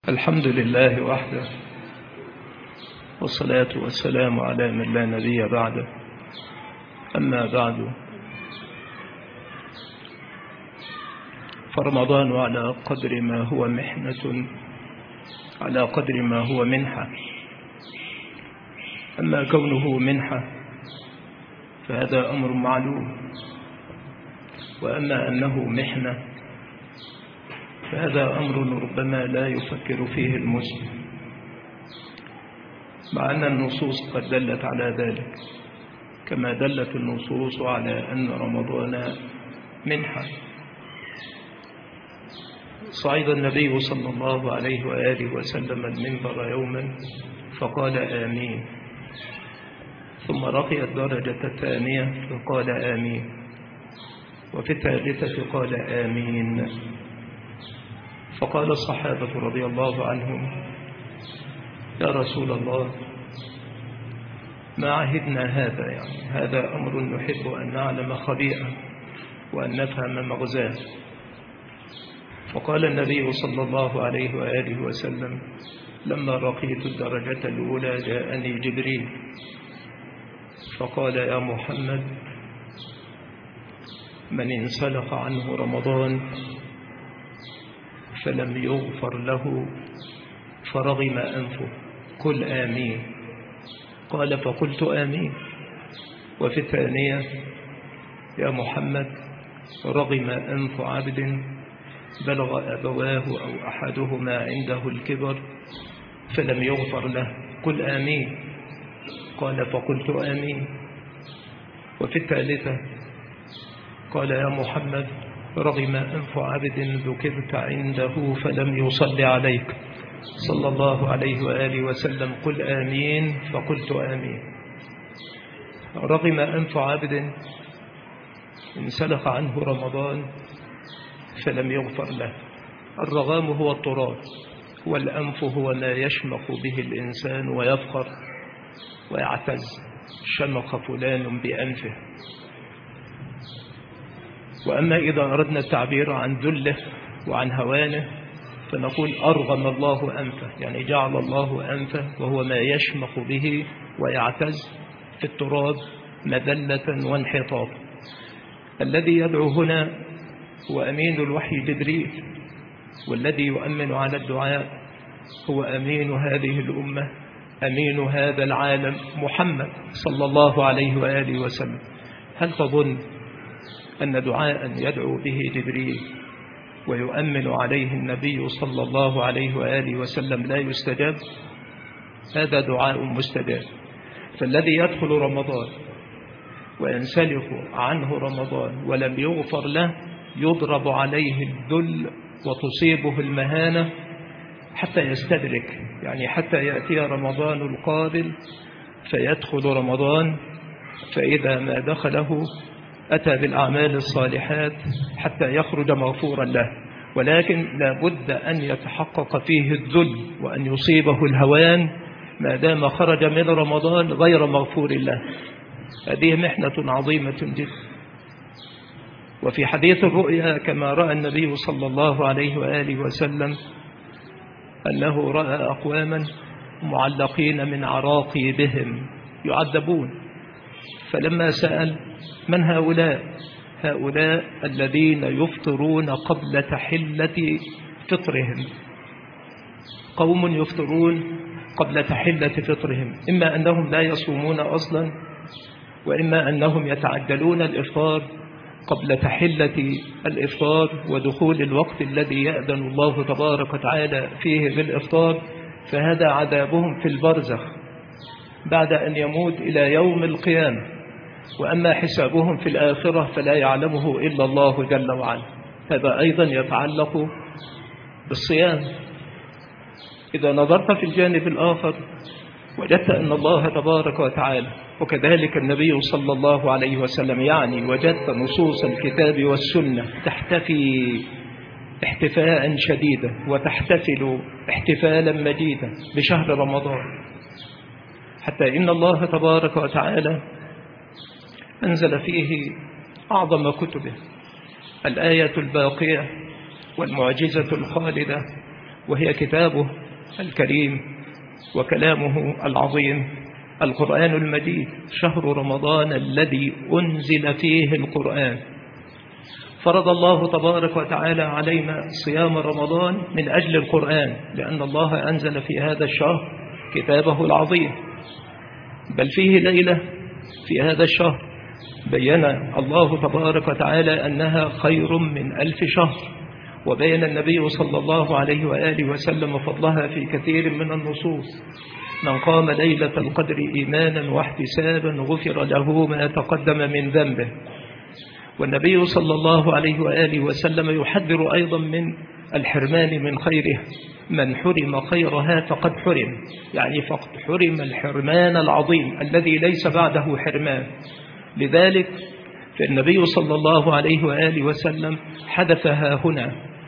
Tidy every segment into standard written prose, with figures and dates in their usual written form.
الحمد لله وحده، والصلاة والسلام على من لا نبي بعده. أما بعد، فرمضان على قدر ما هو محنة على قدر ما هو منحة. أما كونه منحة فهذا أمر معلوم، وأما أنه محنة فهذا أمر ربما لا يفكر فيه المسلم، مع أن النصوص قد دلت على ذلك، كما دلت النصوص على أن رمضان منحة. صعد النبي صلى الله عليه وآله وسلم المنبر يوما فقال آمين، ثم رقي الدرجة الثانية فقال آمين، وفي الثالثة قال آمين. فقال الصحابة رضي الله عنهم: يا رسول الله، ما عهدنا هذا، يعني هذا أمر نحب أن نعلم خبيئة وأن نفهم مغزاه. فقال النبي صلى الله عليه وآله وسلم: لما رقيت الدرجة الأولى جاءني جبريل فقال: يا محمد، من انسلخ عنه رمضان فلم يغفر له فرغم أنفه، قل آمين. قال: فقلت آمين. وفي الثانية: يا محمد، رغم أنف عبد بلغ أبواه أو أحدهما عنده الكبر فلم يغفر له، قل آمين. قال: فقلت آمين. وفي الثالثة قال: يا محمد، رغم أنف عبد ذكرت عنده فلم يصل عليك صلى الله عليه وآله وسلم، قل آمين. فقلت آمين. رغم أنف عبد انسلخ عنه رمضان فلم يغفر له. الرغام هو التراب، والأنف هو ما يشمخ به الإنسان ويفخر ويعتز: شمخ فلان بأنفه. وأما إذا أردنا التعبير عن ذله وعن هوانه فنقول: أرغم الله أنفه، يعني جعل الله أنفه وهو ما يشمخ به ويعتز في التراب مذلة وانحطاطا. الذي يدعو هنا هو أمين الوحي جبريل، والذي يؤمن على الدعاء هو أمين هذه الأمة، أمين هذا العالم، محمد صلى الله عليه وآله وسلم. هل تظن أن دعاء يدعو به جبريل ويؤمن عليه النبي صلى الله عليه وآله وسلم لا يستجاب؟ هذا دعاء مستجاب. فالذي يدخل رمضان وينسلخ عنه رمضان ولم يغفر له يضرب عليه الذل وتصيبه المهانة حتى يستدرك، يعني حتى يأتي رمضان القابل فيدخل رمضان، فإذا ما دخله أتى بالأعمال الصالحات حتى يخرج مغفورا له. ولكن لا بد أن يتحقق فيه الذل وأن يصيبه الهوان ما دام خرج من رمضان غير مغفور له. هذه محنة عظيمة جدا. وفي حديث الرؤيا كما رأى النبي صلى الله عليه وآله وسلم أنه رأى أقواما معلقين من عراقيبهم يعذبون، فلما سأل: من هؤلاء؟ هؤلاء الذين يفطرون قبل تحلة فطرهم. قوم يفطرون قبل تحلة فطرهم، إما أنهم لا يصومون أصلا، وإما أنهم يتعجلون الإفطار قبل تحلة الإفطار ودخول الوقت الذي يأذن الله تبارك وتعالى فيه بالإفطار، فهذا عذابهم في البرزخ بعد أن يموت إلى يوم القيامة. وأما حسابهم في الآخرة فلا يعلمه إلا الله جل وعلا. هذا أيضا يتعلق بالصيام. إذا نظرت في الجانب الآخر وجدت أن الله تبارك وتعالى وكذلك النبي صلى الله عليه وسلم، يعني وجدت نصوص الكتاب والسنة تحتفي احتفاء شديدا وتحتفل احتفالا مجيدا بشهر رمضان، حتى إن الله تبارك وتعالى أنزل فيه أعظم كتبه، الآية الباقية والمعجزة الخالدة وهي كتابه الكريم وكلامه العظيم القرآن المجيد، شهر رمضان الذي أنزل فيه القرآن. فرض الله تبارك وتعالى علينا صيام رمضان من أجل القرآن، لأن الله أنزل في هذا الشهر كتابه العظيم. بل فيه ليلة في هذا الشهر بيّن الله تبارك وتعالى أنها خير من 1000 شهر، وبين النبي صلى الله عليه وآله وسلم فضلها في كثير من النصوص. من قام ليلة القدر إيمانا واحتسابا غفر له ما تقدم من ذنبه. والنبي صلى الله عليه وآله وسلم يحذر أيضا من الحرمان من خيره، من حرم خيرها فقد حرم، يعني فقد حرم الحرمان العظيم الذي ليس بعده حرمان. لذلك فالنبي صلى الله عليه وآله وسلم حذفها هنا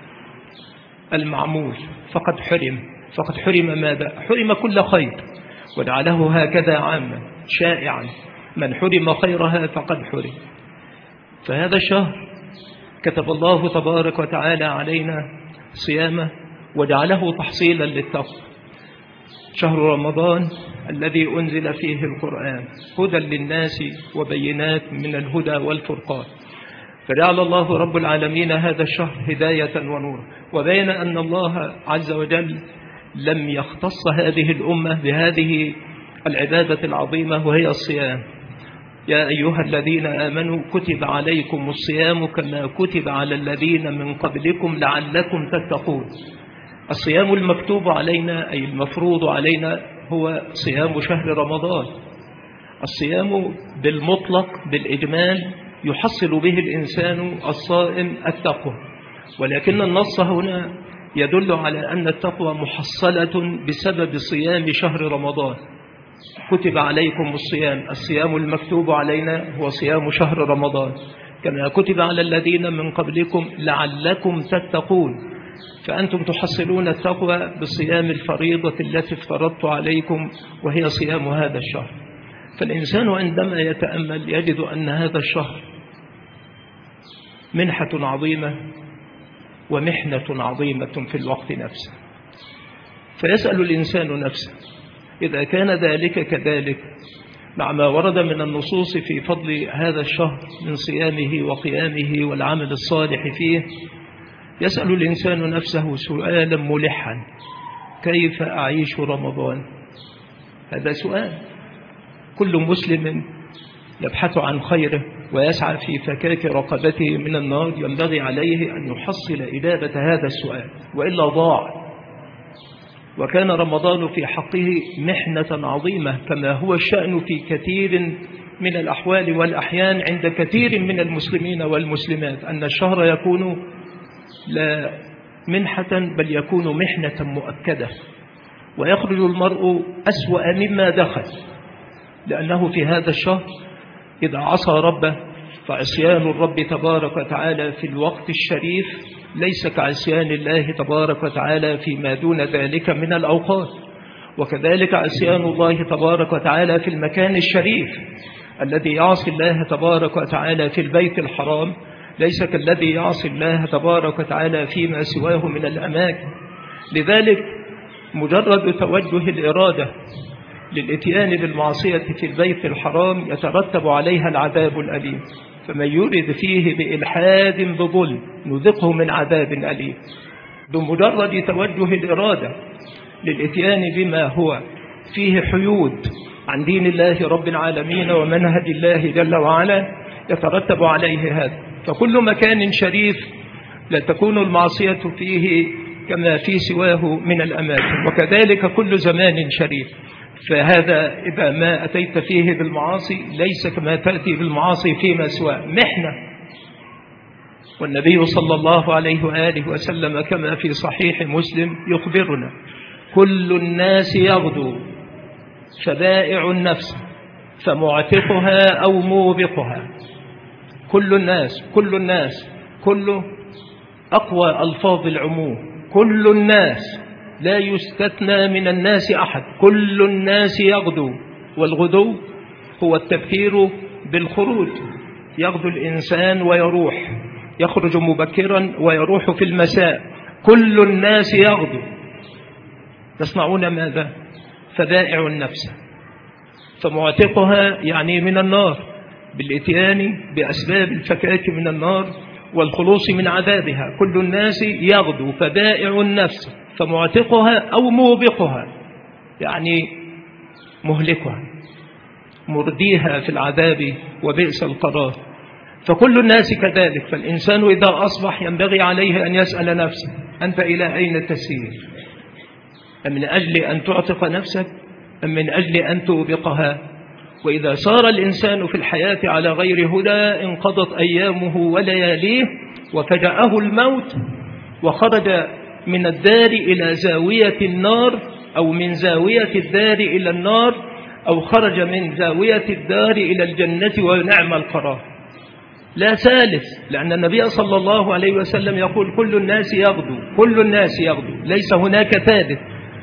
المعمول، فقد حرم ماذا؟ حرم كل خير، وجعله هكذا عاما شائعا، من حرم خيرها فقد حرم. فهذا الشهر كتب الله تبارك وتعالى علينا صيامه وجعله تحصيلا للتقوى. شهر رمضان الذي أنزل فيه القرآن هدى للناس وبينات من الهدى والفرقان. فجعل الله رب العالمين هذا الشهر هداية ونور، وبين أن الله عز وجل لم يختص هذه الأمة بهذه العبادة العظيمة وهي الصيام. يا أيها الذين آمنوا كتب عليكم الصيام كما كتب على الذين من قبلكم لعلكم تتقون. الصيام المكتوب علينا أي المفروض علينا هو صيام شهر رمضان. الصيام بالمطلق بالإجمال يحصل به الإنسان الصائم التقوى، ولكن النص هنا يدل على أن التقوى محصلة بسبب صيام شهر رمضان. كتب عليكم الصيام المكتوب علينا هو صيام شهر رمضان، كما كتب على الذين من قبلكم لعلكم تتقون. فأنتم تحصلون التقوى بصيام الفريضة التي افترضت عليكم وهي صيام هذا الشهر. فالإنسان عندما يتأمل يجد أن هذا الشهر منحة عظيمة ومحنة عظيمة في الوقت نفسه. فيسأل الإنسان نفسه إذا كان ذلك كذلك مع ما ورد من النصوص في فضل هذا الشهر من صيامه وقيامه والعمل الصالح فيه، يسأل الإنسان نفسه سؤالا ملحا: كيف أعيش رمضان؟ هذا سؤال كل مسلم يبحث عن خيره ويسعى في فكاك رقبته من النار ينبغي عليه أن يحصل إجابة هذا السؤال، وإلا ضاع. وكان رمضان في حقه محنة عظيمة، كما هو الشأن في كثير من الأحوال والأحيان عند كثير من المسلمين والمسلمات، أن الشهر يكون لا منحة بل يكون محنة مؤكدة، ويخرج المرء أسوأ مما دخل، لأنه في هذا الشهر إذا عصى ربه فعصيان الرب تبارك وتعالى في الوقت الشريف ليس كعصيان الله تبارك وتعالى فيما دون ذلك من الأوقات. وكذلك عصيان الله تبارك وتعالى في المكان الشريف، الذي يعصي الله تبارك وتعالى في البيت الحرام ليس كالذي يعصي الله تبارك وتعالى فيما سواه من الأماكن. لذلك مجرد توجه الإرادة للإتيان بالمعصية في البيت الحرام يترتب عليها العذاب الأليم، فمن يرد فيه بإلحاد بظلم نذقه من عذاب أليم. بمجرد توجه الإرادة للإتيان بما هو فيه حيود عن دين الله رب العالمين ومنهج الله جل وعلا يترتب عليه هذا. فكل مكان شريف لا تكون المعصية فيه كما في سواه من الأماكن، وكذلك كل زمان شريف. فهذا إذا ما أتيت فيه بالمعاصي ليس كما تأتي بالمعاصي فيما سواه، محنة. والنبي صلى الله عليه وآله وسلم كما في صحيح مسلم يخبرنا: كل الناس يغدو فبائع النفس فمعتقها أو موبقها. كل الناس كل أقوى ألفاظ العموم، كل الناس لا يستثنى من الناس أحد، كل الناس يغدو. والغدو هو التبكير بالخروج، يغدو الإنسان ويروح، يخرج مبكرا ويروح في المساء. كل الناس يغدو تصنعون ماذا؟ فبائع النفس، فمعتقها يعني من النار بالإتيان بأسباب الفكاك من النار والخلوص من عذابها. كل الناس يغدو، فبائع النفس فمعتقها أو موبقها يعني مهلكها مرديها في العذاب وبئس القرار. فكل الناس كذلك. فالإنسان إذا أصبح ينبغي عليه أن يسأل نفسه: أنت إلى أين تسير؟ أم من أجل أن تعتق نفسك أم من أجل أن توبقها؟ وإذا صار الإنسان في الحياة على غير هدى انقضت أيامه ولياليه وفجأه الموت، وخرج من الدار إلى زاوية النار، أو من زاوية الدار إلى النار، أو خرج من زاوية الدار إلى الجنة ونعم القرار. لا ثالث، لأن النبي صلى الله عليه وسلم يقول: كل الناس يغدو، كل الناس يغدو، ليس هناك ثالث.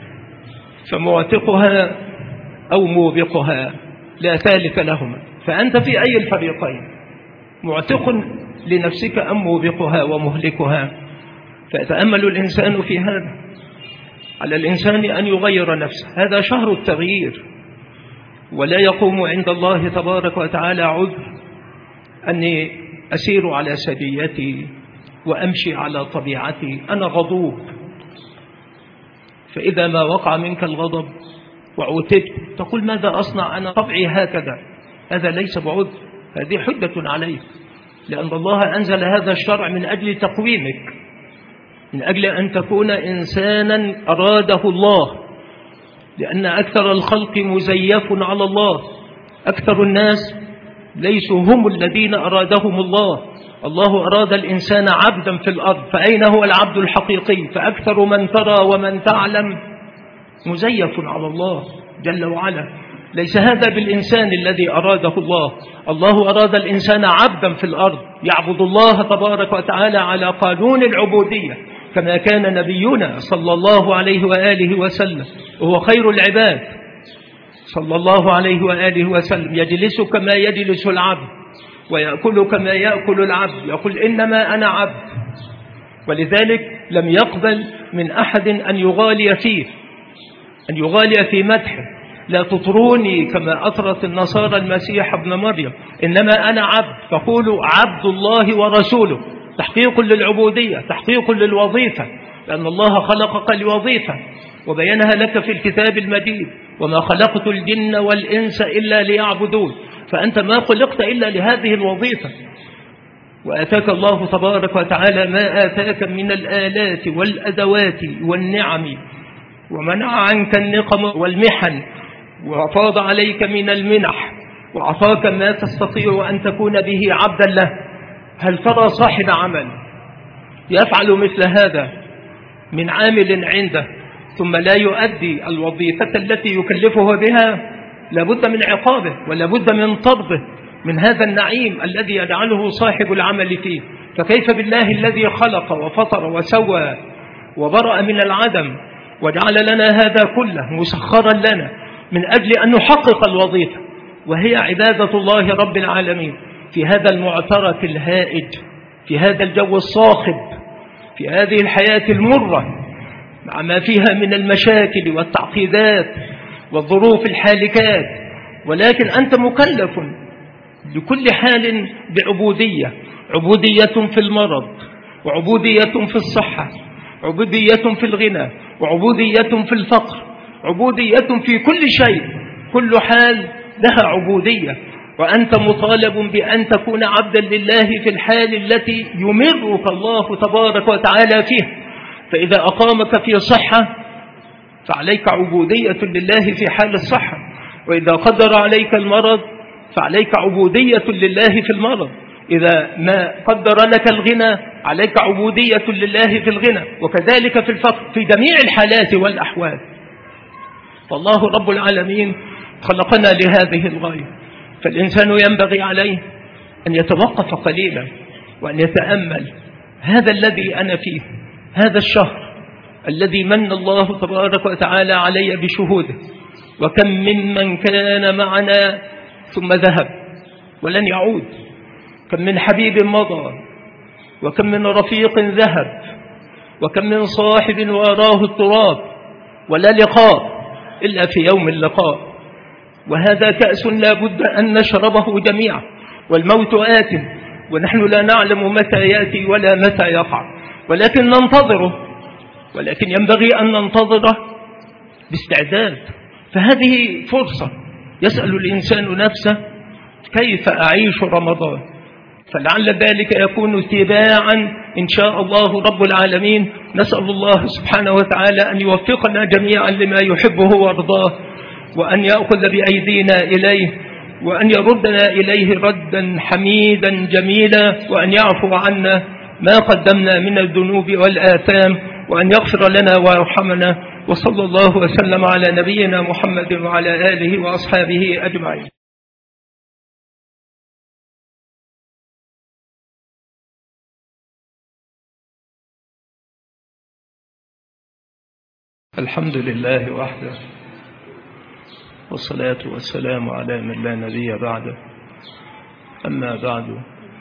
فمعتقها أو موبقها لا ثالث لهما. فأنت في أي الفريقين؟ معتق لنفسك أم موبقها ومهلكها؟ فيتأمل الإنسان في هذا. على الإنسان أن يغير نفسه، هذا شهر التغيير، ولا يقوم عند الله تبارك وتعالى عذر أني أسير على سجيتي وأمشي على طبيعتي، أنا غضوب. فإذا ما وقع منك الغضب وعتبت تقول: ماذا أصنع، أنا طبعي هكذا. هذا ليس بعذر، هذه حجة عليك، لأن الله أنزل هذا الشرع من أجل تقويمك، من أجل أن تكون إنسانا أراده الله، لأن أكثر الخلق مزيف على الله. أكثر الناس ليسوا هم الذين أرادهم الله. الله أراد الإنسان عبدا في الأرض، فأين هو العبد الحقيقي؟ فأكثر من ترى ومن تعلم مزيف على الله جل وعلا. ليس هذا بالإنسان الذي أراده الله. الله أراد الإنسان عبدا في الأرض يعبد الله تبارك وتعالى على قانون العبودية، كما كان نبينا صلى الله عليه وآله وسلم وهو خير العباد صلى الله عليه وآله وسلم، يجلس كما يجلس العبد ويأكل كما يأكل العبد، يقول: إنما أنا عبد. ولذلك لم يقبل من أحد أن يغالي فيه، أن يغالي في مدحه. لا تطروني كما أطرت النصارى المسيح ابن مريم، إنما أنا عبد، فقولوا عبد الله ورسوله، تحقيق للعبودية، تحقيق للوظيفة، لأن الله خلقك لوظيفة وبينها لك في الكتاب المجيد: وما خلقت الجن والإنس إلا ليعبدون. فأنت ما خلقت إلا لهذه الوظيفة، وآتاك الله تبارك وتعالى ما آتاك من الآلات والأدوات والنعم، ومنع عنك النقم والمحن، وأفاض عليك من المنح، وأعطاك ما تستطيع أن تكون به عبدا له. هل ترى صاحب عمل يفعل مثل هذا من عامل عنده ثم لا يؤدي الوظيفة التي يكلفه بها؟ لابد من عقابه ولابد من طرده من هذا النعيم الذي يجعله صاحب العمل فيه. فكيف بالله الذي خلق وفطر وسوى وبرأ من العدم وجعل لنا هذا كله مسخرا لنا من أجل أن نحقق الوظيفة، وهي عبادة الله رب العالمين في هذا المعترك الهائج، في هذا الجو الصاخب، في هذه الحياة المرة مع ما فيها من المشاكل والتعقيدات والظروف الحالكات. ولكن أنت مكلف لكل حال بعبودية، عبودية في المرض، وعبودية في الصحة، عبودية في الغنى، وعبودية في الفقر، عبودية في كل شيء. كل حال لها عبودية، وأنت مطالب بأن تكون عبدا لله في الحال التي يمرك الله تبارك وتعالى فيها. فإذا أقامك في صحة فعليك عبودية لله في حال الصحة، وإذا قدر عليك المرض فعليك عبودية لله في المرض، إذا ما قدر لك الغنى عليك عبودية لله في الغنى، وكذلك في الفقر، في جميع الحالات والأحوال. فالله رب العالمين خلقنا لهذه الغاية. فالإنسان ينبغي عليه أن يتوقف قليلا وأن يتأمل: هذا الذي أنا فيه، هذا الشهر الذي من الله تبارك وتعالى علي بشهوده، وكم ممن كان معنا ثم ذهب ولن يعود، كم من حبيب مضى، وكم من رفيق ذهب، وكم من صاحب واراه التراب، ولا لقاء إلا في يوم اللقاء، وهذا كأس لا بد أن نشربه جميعا، والموت آت ونحن لا نعلم متى يأتي ولا متى يقع، ولكن ننتظره، ولكن ينبغي أن ننتظره باستعداد. فهذه فرصة يسأل الإنسان نفسه كيف أعيش رمضان، فلعل ذلك يكون تباعا إن شاء الله رب العالمين. نسأل الله سبحانه وتعالى أن يوفقنا جميعا لما يحبه ويرضاه، وأن يأخذ بأيدينا إليه، وأن يردنا إليه ردا حميدا جميلا، وأن يعفو عنا ما قدمنا من الذنوب والآثام، وأن يغفر لنا ويرحمنا. وصلى الله وسلم على نبينا محمد وعلى آله وأصحابه أجمعين. الحمد لله وحده، والصلاة والسلام على من لا نبي بعده. أما بعد،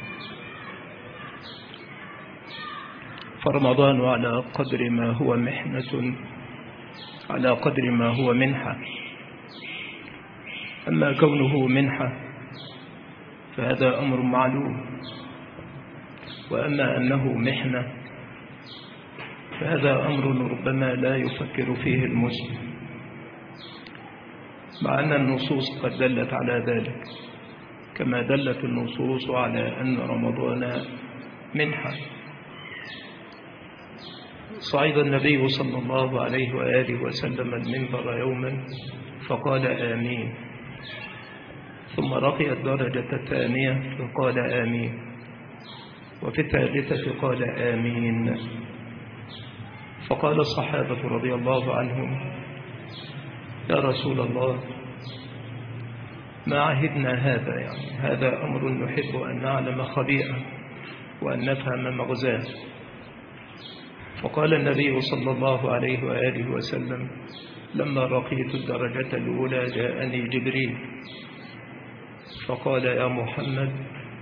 فرمضان على قدر ما هو محنة على قدر ما هو منحة. أما كونه منحة فهذا أمر معلوم، وأما أنه محنة فهذا أمر ربما لا يفكر فيه المسلم، مع أن النصوص قد دلت على ذلك، كما دلت النصوص على أن رمضان منحة. صعد النبي صلى الله عليه وآله وسلم المنبر يوما فقال آمين، ثم رقي الدرجة الثانية فقال آمين، وفي الثالثة قال آمين. فقال الصحابة رضي الله عنهم: يا رسول الله، ما عهدنا هذا، يعني هذا أمر نحب أن نعلم خبيئة وأن نفهم مغزاه. فقال النبي صلى الله عليه وآله وسلم: لما رقيت الدرجة الأولى جاءني جبريل فقال: يا محمد،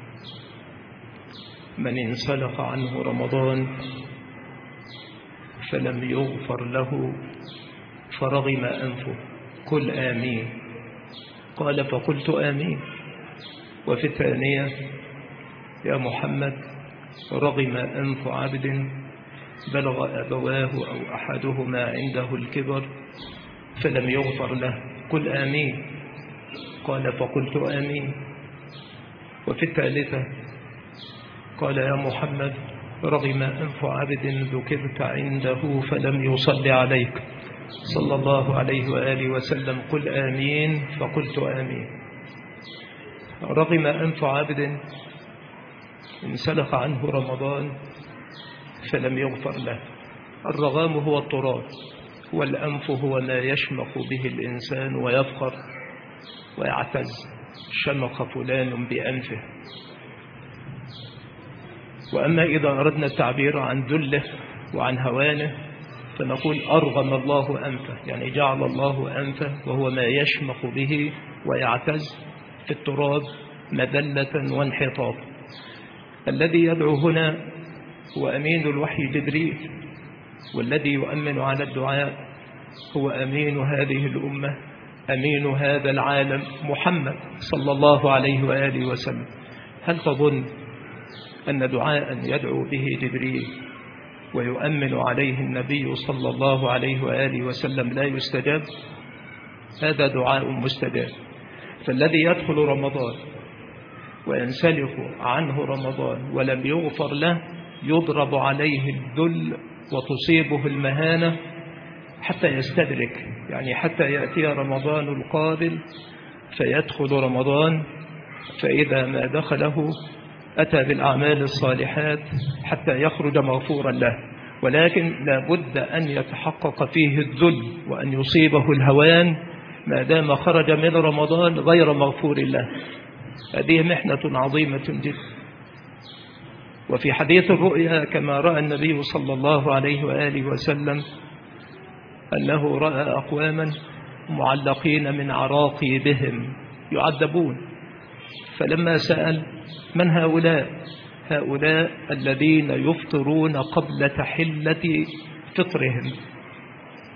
من انسلخ عنه رمضان فلم يغفر له فرغم أنفه، قل آمين. قال: فقلت آمين. وفي الثانية: يا محمد، رغم أنف عبد بلغ أبواه أو أحدهما عنده الكبر فلم يغفر له، قل آمين. قال: فقلت آمين. وفي الثالثة قال: يا محمد، رغم أنف عبد ذكرت عنده فلم يصلي عليك صلى الله عليه وآله وسلم، قل آمين. فقلت آمين. رغم أنف عبد انسلخ عنه رمضان فلم يغفر له. الرغام هو التراب، والأنف هو ما يشمخ به الإنسان ويفخر ويعتز، شمخ فلان بأنفه. وأما إذا أردنا التعبير عن ذله وعن هوانه فنقول أرغم الله أنفه، يعني جعل الله أنفه وهو ما يشمخ به ويعتز في التراب مذلة وانحطاطا. الذي يدعو هنا هو أمين الوحي جبريل، والذي يؤمن على الدعاء هو أمين هذه الأمة، أمين هذا العالم، محمد صلى الله عليه وآله وسلم. هل تظن أن دعاء يدعو به جبريل ويؤمن عليه النبي صلى الله عليه وآله وسلم لا يستجاب؟ هذا دعاء مستجاب. فالذي يدخل رمضان وينسلخ عنه رمضان ولم يغفر له يضرب عليه الذل وتصيبه المهانة حتى يستدرك، يعني حتى يأتي رمضان القابل فيدخل رمضان، فإذا ما دخله أتى بالأعمال الصالحات حتى يخرج مغفورا له. ولكن لا بد أن يتحقق فيه الذل وأن يصيبه الهوان ما دام خرج من رمضان غير مغفور له. هذه محنة عظيمة جدا. وفي حديث الرؤيا كما رأى النبي صلى الله عليه وآله وسلم أنه رأى أقواما معلقين من عراقيبهم يعذبون، فلما سأل: من هؤلاء؟ هؤلاء الذين يفطرون قبل تحلة فطرهم.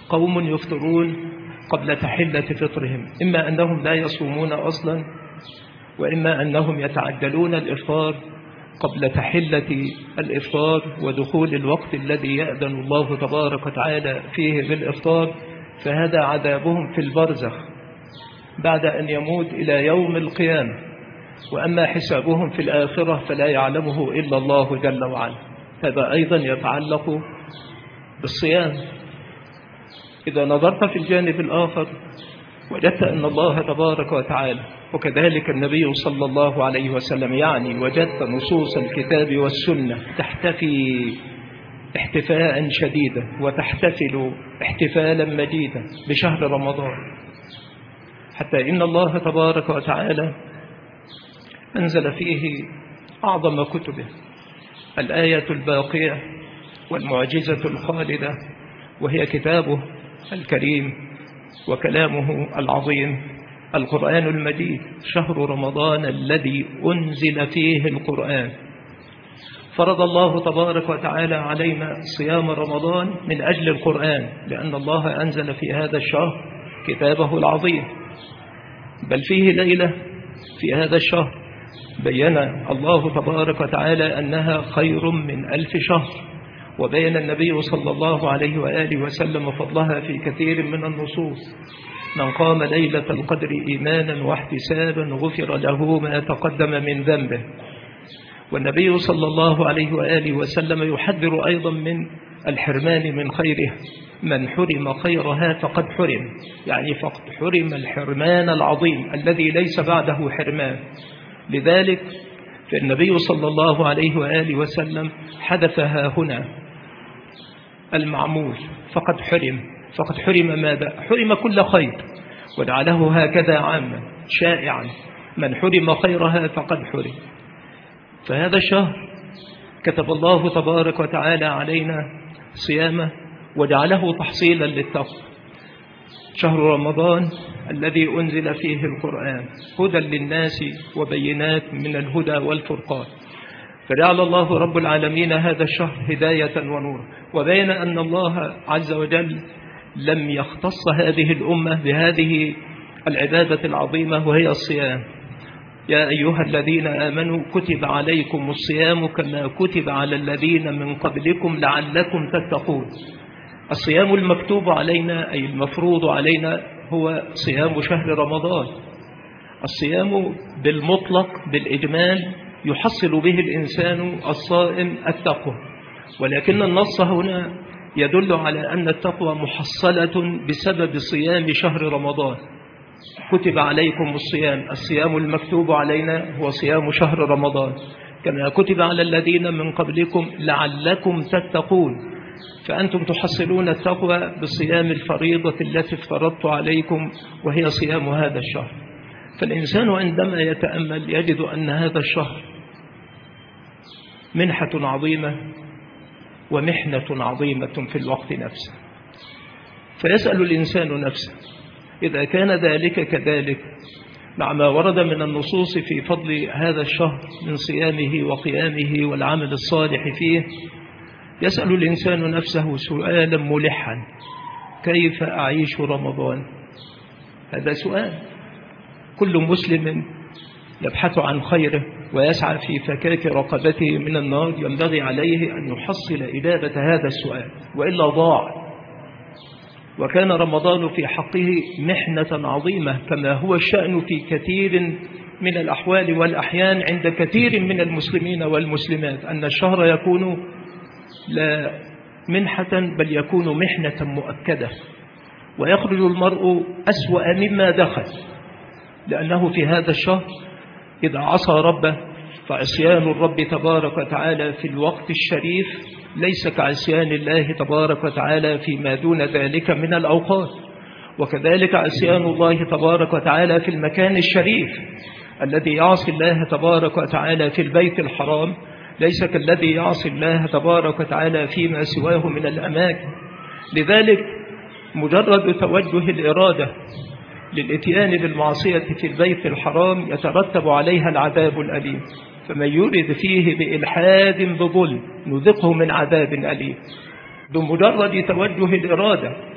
قوم يفطرون قبل تحلة فطرهم، إما أنهم لا يصومون أصلا، وإما أنهم يتعجلون الإفطار قبل تحلة الإفطار ودخول الوقت الذي يأذن الله تبارك وتعالى فيه بالإفطار، فهذا عذابهم في البرزخ بعد أن يموت إلى يوم القيامة. وأما حسابهم في الآخرة فلا يعلمه إلا الله جل وعلا. هذا أيضا يتعلق بالصيام. إذا نظرت في الجانب الآخر وجدت أن الله تبارك وتعالى وكذلك النبي صلى الله عليه وسلم، يعني وجدت نصوص الكتاب والسنة تحتفي احتفاء شديدا وتحتفل احتفالا مجيدا بشهر رمضان، حتى إن الله تبارك وتعالى أنزل فيه أعظم كتبه، الآية الباقية والمعجزة الخالدة، وهي كتابه الكريم وكلامه العظيم القرآن المجيد، شهر رمضان الذي أنزل فيه القرآن. فرض الله تبارك وتعالى علينا صيام رمضان من أجل القرآن، لأن الله أنزل في هذا الشهر كتابه العظيم. بل فيه ليلة في هذا الشهر بيّن الله تبارك وتعالى أنها خير من 1000 شهر، وبين النبي صلى الله عليه وآله وسلم فضلها في كثير من النصوص. من قام ليلة القدر إيمانا واحتسابا غفر له ما تقدم من ذنبه. والنبي صلى الله عليه وآله وسلم يحذر أيضا من الحرمان من خيره، من حرم خيرها فقد حرم، يعني فقد حرم الحرمان العظيم الذي ليس بعده حرمان. لذلك فالنبي صلى الله عليه وآله وسلم حذفها هنا المعمول، فقد حرم ماذا؟ حرم كل خير، وجعله هكذا عاما شائعا، من حرم خيرها فقد حرم. فهذا الشهر كتب الله تبارك وتعالى علينا صيامه وجعله تحصيلا للتقوى. شهر رمضان الذي أنزل فيه القرآن هدى للناس وبينات من الهدى والفرقان، فجعل الله رب العالمين هذا الشهر هداية ونور. وبين أن الله عز وجل لم يختص هذه الأمة بهذه العبادة العظيمة وهي الصيام. يا أيها الذين آمنوا كتب عليكم الصيام كما كتب على الذين من قبلكم لعلكم تتقون. الصيام المكتوب علينا أي المفروض علينا هو صيام شهر رمضان. الصيام بالمطلق بالإجمال يحصل به الإنسان الصائم التقوى، ولكن النص هنا يدل على أن التقوى محصلة بسبب صيام شهر رمضان. كتب عليكم الصيام المكتوب علينا هو صيام شهر رمضان، كما كتب على الذين من قبلكم لعلكم تتقون. فأنتم تحصلون التقوى بصيام الفريضة التي افترضت عليكم وهي صيام هذا الشهر. فالإنسان عندما يتأمل يجد أن هذا الشهر منحة عظيمة ومحنة عظيمة في الوقت نفسه. فيسأل الإنسان نفسه إذا كان ذلك كذلك مع ما ورد من النصوص في فضل هذا الشهر من صيامه وقيامه والعمل الصالح فيه، يسأل الإنسان نفسه سؤالا ملحا: كيف أعيش رمضان؟ هذا سؤال كل مسلم يبحث عن خيره ويسعى في فكاك رقبته من النار ينبغي عليه أن يحصل إجابة هذا السؤال، وإلا ضاع. وكان رمضان في حقه محنة عظيمة، كما هو الشأن في كثير من الأحوال والأحيان عند كثير من المسلمين والمسلمات، أن الشهر يكون لا منحة بل يكون محنة مؤكدة، ويخرج المرء أسوأ مما دخل، لأنه في هذا الشهر إذا عصى ربه فعصيان الرب تبارك وتعالى في الوقت الشريف ليس كعصيان الله تبارك وتعالى فيما دون ذلك من الأوقات. وكذلك عصيان الله تبارك وتعالى في المكان الشريف، الذي يعصي الله تبارك وتعالى في البيت الحرام ليس كالذي يعصي الله تبارك وتعالى فيما سواه من الأماكن. لذلك مجرد توجه الإرادة للإتيان بالمعصية في البيت الحرام يترتب عليها العذاب الأليم، فمن يرد فيه بإلحاد بظلم نذقه من عذاب أليم. بمجرد توجه الإرادة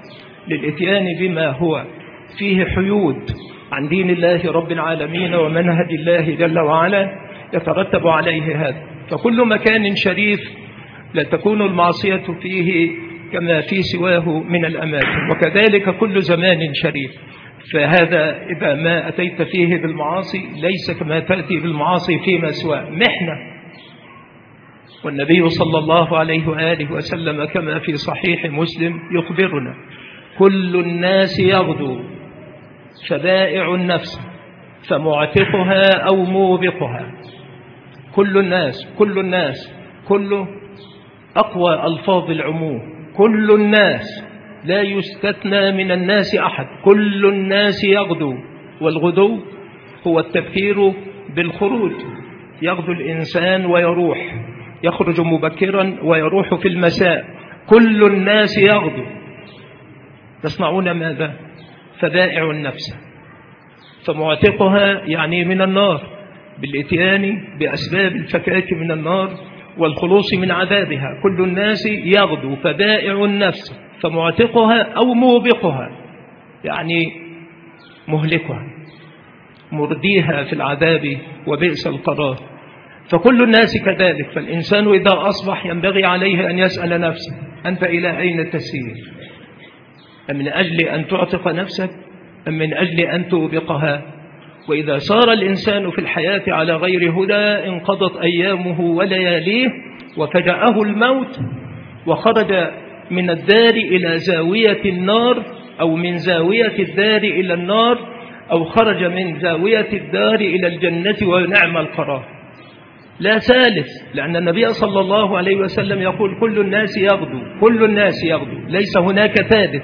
للإتيان بما هو فيه حيود عن دين الله رب العالمين ومنهج الله جل وعلا يترتب عليه هذا. فكل مكان شريف لا تكون المعصية فيه كما في سواه من الأماكن، وكذلك كل زمان شريف. فهذا إذا ما أتيت فيه بالمعاصي ليس كما تأتي بالمعاصي فيما سواه، محنة. والنبي صلى الله عليه وآله وسلم كما في صحيح مسلم يخبرنا: كل الناس يغدو فبائع النفس فمعتقها أو موبقها. كل الناس، كل الناس، كل أقوى ألفاظ العموم، كل الناس لا يستثنى من الناس أحد. كل الناس يغدو، والغدو هو التبكير بالخروج. يغدو الإنسان ويروح، يخرج مبكرا ويروح في المساء. كل الناس يغدو. تصنعون ماذا؟ فبائع النفس فمعتقها، يعني من النار، بالإتيان بأسباب الفكاك من النار والخلوص من عذابها. كل الناس يغدو فبائع النفس فمعتقها أو موبقها، يعني مهلكها، مرديها في العذاب وبئس القرار. فكل الناس كذلك. فالإنسان إذا أصبح ينبغي عليه أن يسأل نفسه: أنت إلى أين تسير؟ أم من أجل أن تعتق نفسك أم من أجل أن توبقها؟ وإذا صار الإنسان في الحياة على غير هدى انقضت أيامه ولياليه وفجأه الموت، وخرج من الدار إلى زاوية النار، أو من زاوية الدار إلى النار، أو خرج من زاوية الدار إلى الجنة ونعم القرار. لا ثالث، لأن النبي صلى الله عليه وسلم يقول: كل الناس يغدو، كل الناس يغدو، ليس هناك ثالث.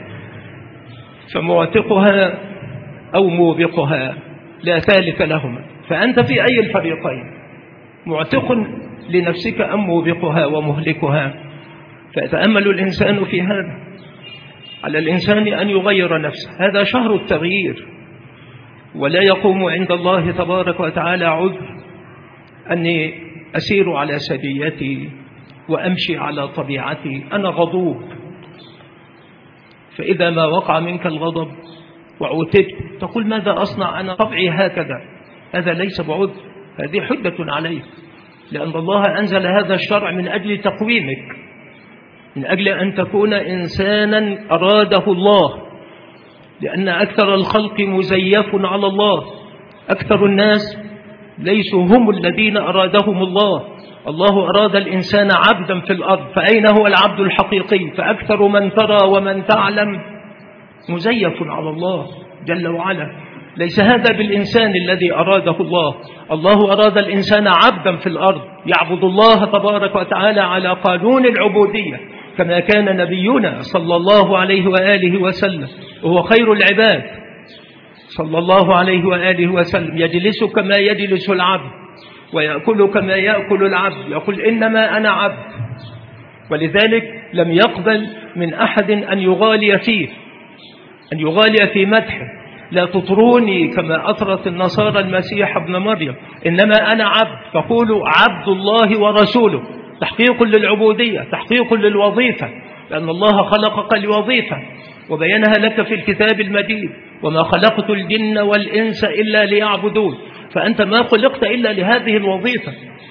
فمعتقها أو موبقها، لا ثالث لهما. فأنت في أي الفريقين؟ معتق لنفسك أم موبقها ومهلكها؟ فيتأمل الإنسان في هذا. على الإنسان أن يغير نفسه، هذا شهر التغيير. ولا يقوم عند الله تبارك وتعالى عذر أني أسير على سجيتي وأمشي على طبيعتي، أنا غضوب. فإذا ما وقع منك الغضب وعتبت تقول: ماذا أصنع، أنا طبعي هكذا. هذا ليس بعذر، هذه حجة عليك، لأن الله أنزل هذا الشرع من أجل تقويمك، من أجل أن تكون إنسانا أراده الله. لأن أكثر الخلق مزيف على الله. أكثر الناس ليسوا هم الذين أرادهم الله. الله أراد الإنسان عبدا في الأرض، فأين هو العبد الحقيقي؟ فأكثر من ترى ومن تعلم مزيف على الله جل وعلا. ليس هذا بالإنسان الذي أراده الله. الله أراد الإنسان عبدا في الأرض يعبد الله تبارك وتعالى على قانون العبودية، كما كان نبينا صلى الله عليه وآله وسلم وهو خير العباد صلى الله عليه وآله وسلم، يجلس كما يجلس العبد ويأكل كما يأكل العبد، يقول: إنما أنا عبد. ولذلك لم يقبل من أحد أن يغالي فيه، أن يغالي في مدحه. لا تطروني كما أطرت النصارى المسيح ابن مريم، إنما أنا عبد، فقولوا عبد الله ورسوله. تحقيق للعبودية، تحقيق للوظيفة، لأن الله خلقك لوظيفة وبينها لك في الكتاب المجيد: وما خلقت الجن والإنس إلا ليعبدون. فأنت ما خلقت إلا لهذه الوظيفة.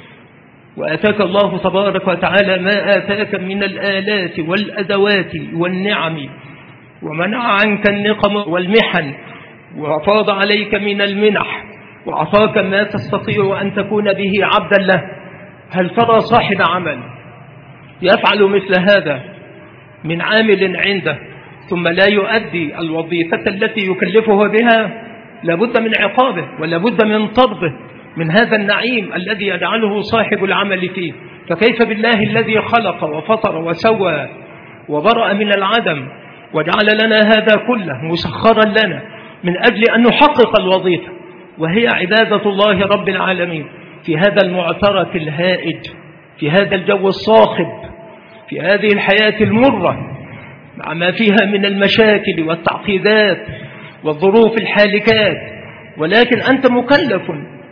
وآتاك الله تبارك وتعالى ما آتاك من الآلات والأدوات والنعم، ومنع عنك النقم والمحن، وأفاض عليك من المنح، وأعطاك ما تستطيع أن تكون به عبدا له. هل ترى صاحب عمل يفعل مثل هذا من عامل عنده ثم لا يؤدي الوظيفة التي يكلفه بها؟ لابد من عقابه ولابد من طرده من هذا النعيم الذي يجعله صاحب العمل فيه. فكيف بالله الذي خلق وفطر وسوى وبرأ من العدم وجعل لنا هذا كله مسخرا لنا من أجل أن نحقق الوظيفة، وهي عبادة الله رب العالمين في هذا المعترك الهائج، في هذا الجو الصاخب، في هذه الحياة المرة مع ما فيها من المشاكل والتعقيدات والظروف الحالكات. ولكن أنت مكلف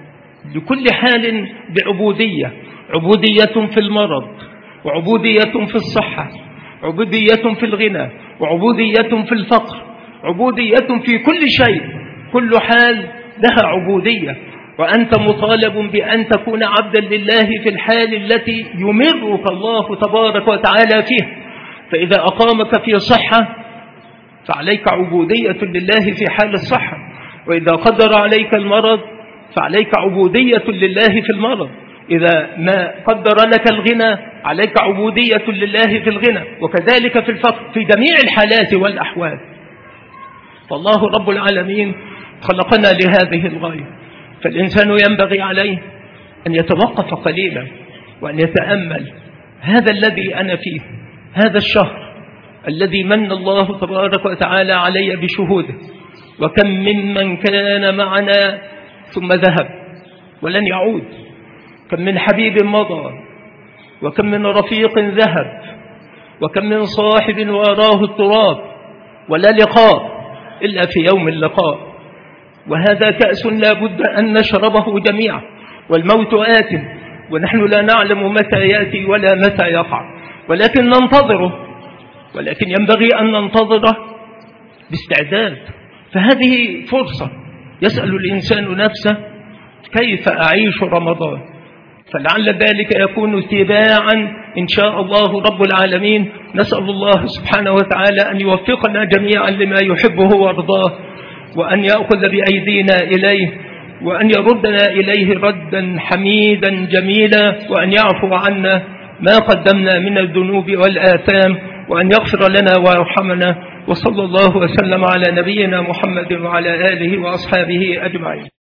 لكل حال بعبودية، عبودية في المرض، وعبودية في الصحة، عبودية في الغنى، وعبودية في الفقر، عبودية في كل شيء، كل حال لها عبودية. وأنت مطالب بأن تكون عبدا لله في الحال التي يمرك الله تبارك وتعالى فيها. فإذا أقامك في صحة فعليك عبودية لله في حال الصحة، وإذا قدر عليك المرض فعليك عبودية لله في المرض، إذا ما قدر لك الغنى عليك عبودية لله في الغنى، وكذلك في الفقر، في جميع الحالات والأحوال. فالله رب العالمين خلقنا لهذه الغاية، فالإنسان ينبغي عليه أن يتوقف قليلا وأن يتأمل هذا الذي أنا فيه، هذا الشهر الذي من الله تبارك وتعالى علي بشهوده، وكم ممن كان معنا ثم ذهب ولن يعود، كم من حبيب مضى، وكم من رفيق ذهب، وكم من صاحب واراه التراب، ولا لقاء إلا في يوم اللقاء. وهذا كأس لا بد أن نشربه جميعا، والموت آت ونحن لا نعلم متى يأتي ولا متى يقع، ولكن ننتظره، ولكن ينبغي أن ننتظره باستعداد. فهذه فرصة يسأل الإنسان نفسه كيف أعيش رمضان، فلعل ذلك يكون تباعا إن شاء الله رب العالمين. نسأل الله سبحانه وتعالى أن يوفقنا جميعا لما يحبه وارضاه، وأن يأخذ بأيدينا إليه، وأن يردنا إليه ردا حميدا جميلا، وأن يعفو عنا ما قدمنا من الذنوب والآثام، وأن يغفر لنا ويرحمنا. وصلى الله وسلم على نبينا محمد وعلى آله وأصحابه أجمعين.